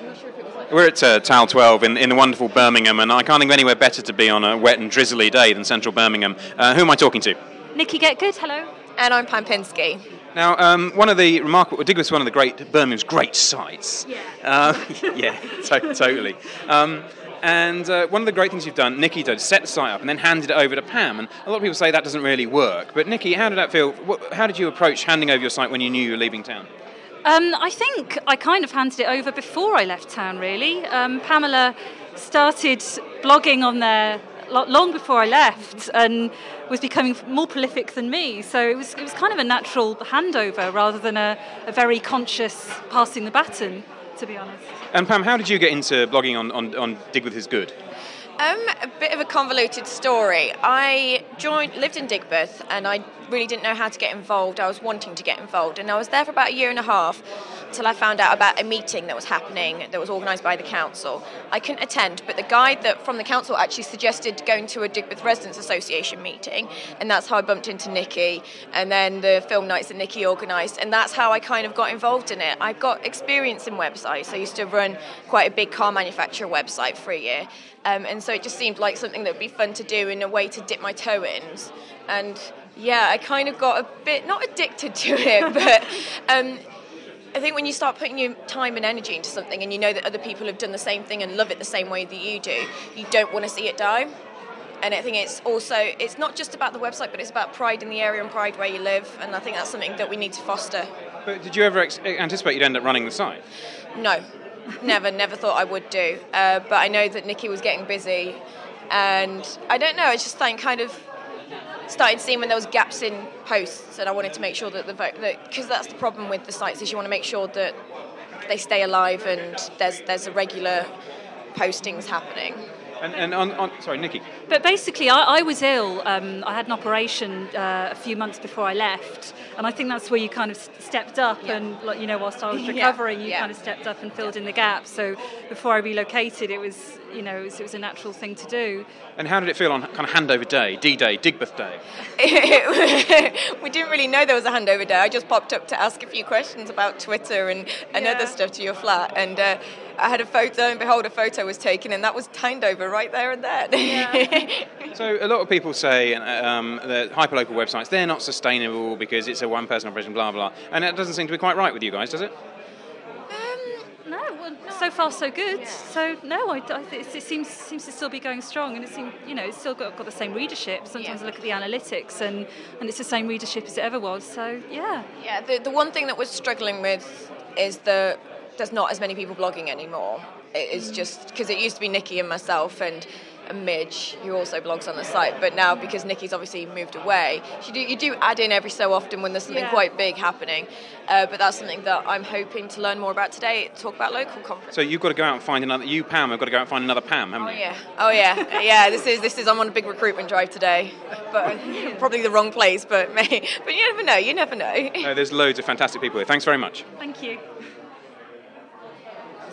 I'm not sure if it was like... We're at Tal 12 in the wonderful Birmingham, and I can't think of anywhere better to be on a wet and drizzly day than central Birmingham. Who am I talking to? Nikki Getgood, hello. And I'm Pam Pinsky. Now, one of the remarkable... Digbeth's one of the Birmingham's great sites. Yeah. Totally. And one of the great things you've done, Nikki did, set the site up and then handed it over to Pam. And a lot of people say that doesn't really work. But Nikki, how did that feel? How did you approach handing over your site when you knew you were leaving town? I think I kind of handed it over before I left town, really. Pamela started blogging on there long before I left and was becoming more prolific than me. So it was kind of a natural handover rather than a very conscious passing the baton, to be honest. And Pam, how did you get into blogging on Digbeth is Good? A bit of a convoluted story. I lived in Digbeth and I really didn't know how to get involved. I was wanting to get involved and I was there for about a year and a half until I found out about a meeting that was happening that was organised by the council. I couldn't attend, but the guy from the council actually suggested going to a Digbeth Residents Association meeting, and that's how I bumped into Nikki, and then the film nights that Nikki organised, and that's how I kind of got involved in it. I've got experience in websites. I used to run quite a big car manufacturer website for a year, and so it just seemed like something that would be fun to do in a way to dip my toe in. And yeah, I kind of got a bit, not addicted to it, but I think when you start putting your time and energy into something and you know that other people have done the same thing and love it the same way that you do, you don't want to see it die. And I think it's not just about the website, but it's about pride in the area and pride where you live, and I think that's something that we need to foster. But did you ever anticipate you'd end up running the site? No, never thought I would do. But I know that Nikki was getting busy, and I don't know, I just kind of started seeing when there was gaps in posts, and I wanted to make sure that because that's the problem with the sites, is you want to make sure that they stay alive and there's a regular postings happening. Sorry, Nikki. But basically, I was ill. I had an operation a few months before I left, and I think that's where you kind of stepped up. Yeah. And whilst I was recovering, you kind of stepped up and filled in the gap. So before I relocated, it was a natural thing to do. And how did it feel on kind of handover day, D-Day, Digbeth Day? We didn't really know there was a handover day. I just popped up to ask a few questions about Twitter and other stuff to your flat, and I had a photo, and behold, a photo was taken, and that was handover right there and then. Yeah. So a lot of people say that hyperlocal websites, they're not sustainable because it's a one-person operation, blah, blah, and that doesn't seem to be quite right with you guys, does it? No, well, so far so good. Yeah. So no, it seems to still be going strong, and it's still got the same readership. Sometimes I look at the analytics, and it's the same readership as it ever was. So yeah. Yeah. The one thing that we're struggling with is that there's not as many people blogging anymore. It is just because it used to be Nikki and myself and Midge, who also blogs on the site, but now because Nikki's obviously moved away, you do add in every so often when there's something quite big happening, but that's something that I'm hoping to learn more about today, talk about local conferences. So you've got to go out and find another, you Pam have got to go out and find another Pam, haven't you? Oh yeah, this is I'm on a big recruitment drive today, but probably the wrong place, but you never know. No, there's loads of fantastic people here. Thanks very much. Thank you.